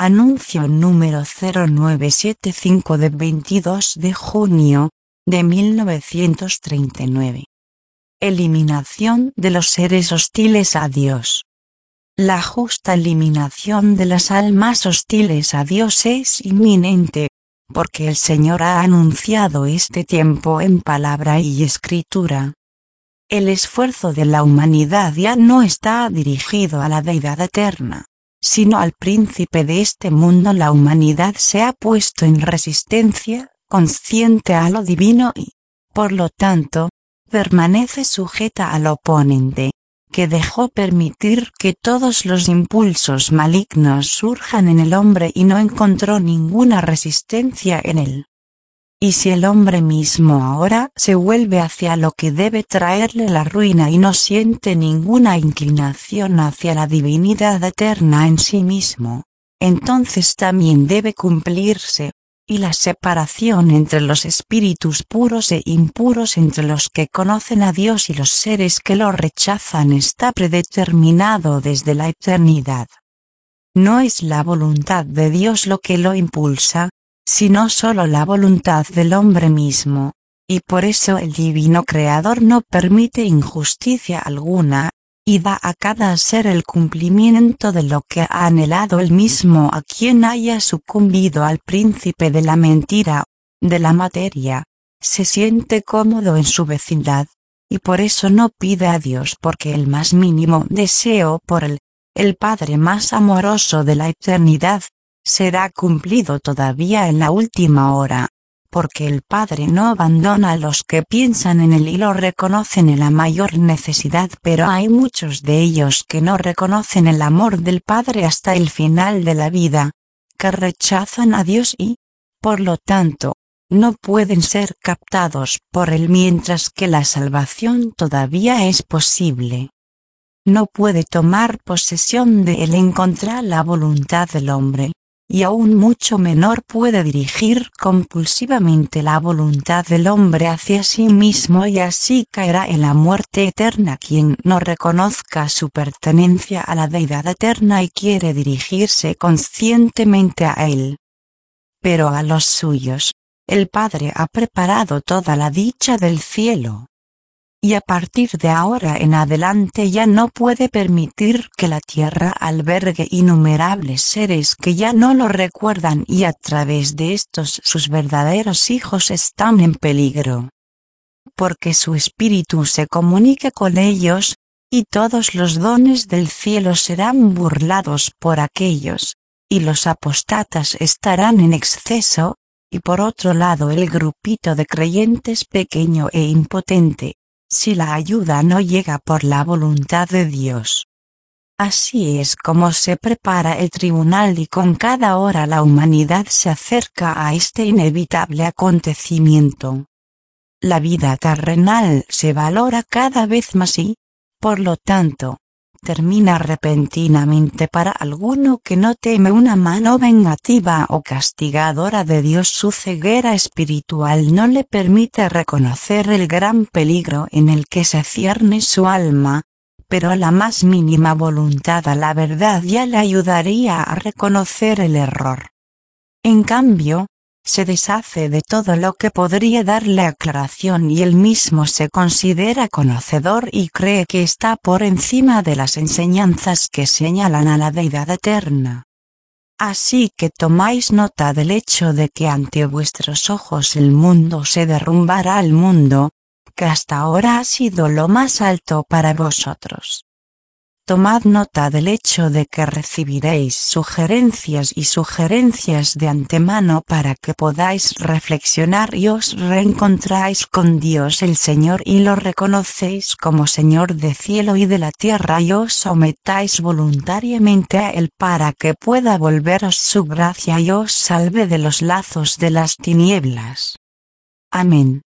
Anuncio número 0975 de 22 de junio de 1939. Eliminación de los seres hostiles a Dios. La justa eliminación de las almas hostiles a Dios es inminente, porque el Señor ha anunciado este tiempo en palabra y escritura. El esfuerzo de la humanidad ya no está dirigido a la Deidad eterna, sino al príncipe de este mundo. La humanidad se ha puesto en resistencia consciente a lo divino y, por lo tanto, permanece sujeta al oponente, que dejó permitir que todos los impulsos malignos surjan en el hombre y no encontró ninguna resistencia en él. Y si el hombre mismo ahora se vuelve hacia lo que debe traerle la ruina y no siente ninguna inclinación hacia la divinidad eterna en sí mismo, entonces también debe cumplirse, y la separación entre los espíritus puros e impuros, entre los que conocen a Dios y los seres que lo rechazan, está predeterminado desde la eternidad. No es la voluntad de Dios lo que lo impulsa, sino solo la voluntad del hombre mismo, y por eso el divino Creador no permite injusticia alguna, y da a cada ser el cumplimiento de lo que ha anhelado él mismo. A quien haya sucumbido al príncipe de la mentira, de la materia, se siente cómodo en su vecindad, y por eso no pide a Dios, porque el más mínimo deseo por el Padre más amoroso de la eternidad, será cumplido todavía en la última hora, porque el Padre no abandona a los que piensan en él y lo reconocen en la mayor necesidad, pero hay muchos de ellos que no reconocen el amor del Padre hasta el final de la vida, que rechazan a Dios y, por lo tanto, no pueden ser captados por él mientras que la salvación todavía es posible. No puede tomar posesión de él en contra la voluntad del hombre, y aún mucho menor puede dirigir compulsivamente la voluntad del hombre hacia sí mismo, y así caerá en la muerte eterna quien no reconozca su pertenencia a la Deidad eterna y quiere dirigirse conscientemente a él. Pero a los suyos, el Padre ha preparado toda la dicha del cielo. Y a partir de ahora en adelante ya no puede permitir que la tierra albergue innumerables seres que ya no lo recuerdan, y a través de estos sus verdaderos hijos están en peligro. Porque su espíritu se comunique con ellos, y todos los dones del cielo serán burlados por aquellos, y los apóstatas estarán en exceso, y por otro lado el grupito de creyentes pequeño e impotente, si la ayuda no llega por la voluntad de Dios. Así es como se prepara el tribunal, y con cada hora la humanidad se acerca a este inevitable acontecimiento. La vida terrenal se valora cada vez más y, por lo tanto, termina repentinamente. Para alguno que no teme una mano vengativa o castigadora de Dios, su ceguera espiritual no le permite reconocer el gran peligro en el que se cierne su alma, pero la más mínima voluntad a la verdad ya le ayudaría a reconocer el error. En cambio, se deshace de todo lo que podría darle aclaración, y él mismo se considera conocedor y cree que está por encima de las enseñanzas que señalan a la Deidad eterna. Así que tomáis nota del hecho de que ante vuestros ojos el mundo se derrumbará, al mundo, que hasta ahora ha sido lo más alto para vosotros. Tomad nota del hecho de que recibiréis sugerencias de antemano para que podáis reflexionar y os reencontráis con Dios el Señor y lo reconocéis como Señor de cielo y de la tierra, y os sometáis voluntariamente a Él para que pueda volveros su gracia y os salve de los lazos de las tinieblas. Amén.